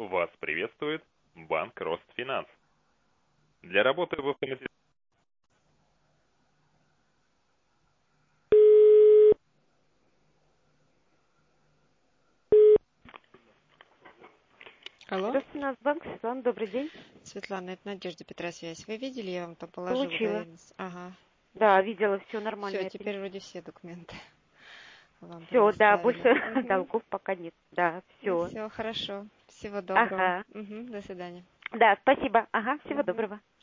Вас приветствует Банк Ростфинанс. Для работы в автоматизации... Алло, Росфинансбанк, Светлана, добрый день. Светлана, это Надежда Петросвязь. Вы видели, я вам там положила Получила. доверенность? Ага. Да, видела, все нормально. Все, теперь вроде все документы вам Все, да, предоставили. больше Мгм. долгов пока нет. Да, Ну все. все, хорошо. Всего доброго. Ага. Мгм, до свидания. Да, спасибо. Ага, всего Мгм. доброго.